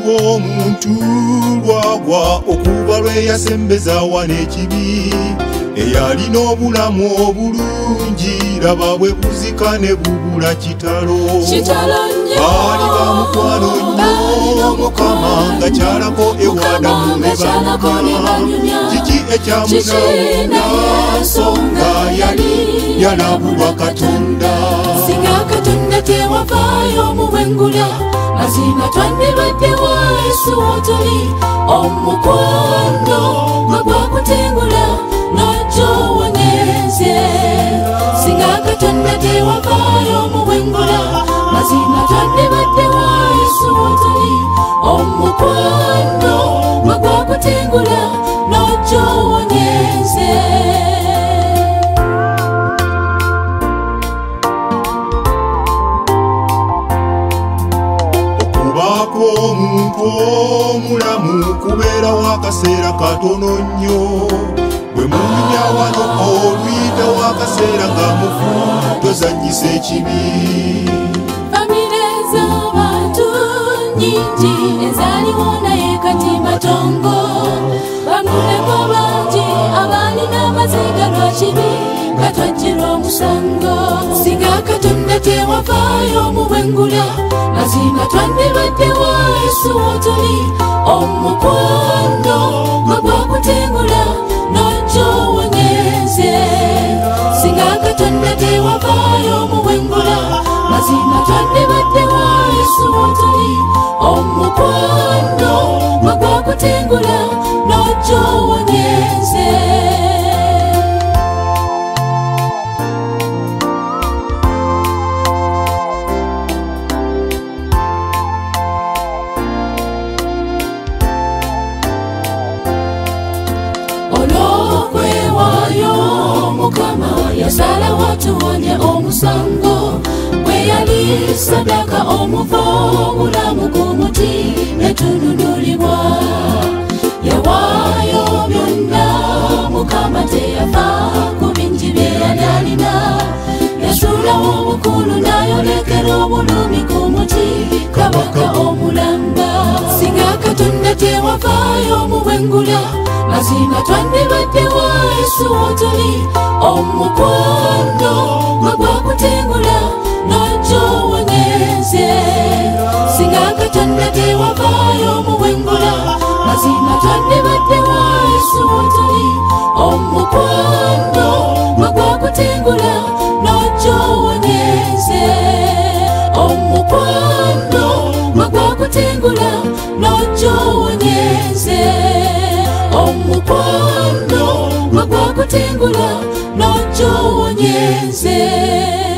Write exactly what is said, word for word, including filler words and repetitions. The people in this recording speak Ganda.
rw'omuntu lwagwa okuva lwe yasembeza wana ekibi eyalina obulamu obulungi laba bwe buzika ne bubula kitalo baali bamukwano nnyo Mukama nga kyalako ewadamu ne banyumya kiki ekyamuzawula nsonga yali yalabulwa Katonda singa Katonda tewavaayo muwengula mazima twandibadde wa Yesu wotoli omukwano nga gwakutengula n'ojja owonyeze singa Katonda tewavaayo muwengula mazima twandibadde wa Yesu wotoli omukwano nga gwakutengula n'ojja owonyeze omuntu omulamu kubeerawo akaseera katono nnyo bwe munyumya wano oluyitawo akaseera nga mufu tozannyisa ekibi famire z'abantu nnyingi ezaaliwo naye kati matongo bamuleko bangi abaalina amaziga lwa kibi nga twajjirwa omusango singa Katonda tewavaayo muwengula mazima twandibadde wa Yesu wotoli omukwano nga gwakutengula n'ojja owonyeze singa Katonda tewavaayo muwengula mazima twandibadde wa Yesu wotoli omukwano nga gwakutengula n'ojja owonyeze Mukama yasala watuwonye omusango bwe yali sadaka omuvo obulamu g'omuti ne tununulibwa yawaayo byonna Mukama teyafa ku bingi bye yali alina yasuulawo obukulu n'ayolekera obulumi ku muti kabaka omulamba singa Katonda tewavaayo muwengula mazima twandibadde wa Yesu wotoli omukwano nga gwakutengula n'ojja owonyeze singa Katonda tewavaayo muwengula mazima twandibadde wa Yesu wotoli omukwano nga gwakutengula n'ojja owonyeze omukwano nga gwakutengula n'ojja owonyeze omukwano nga gwakutengula n'ojja owonyeze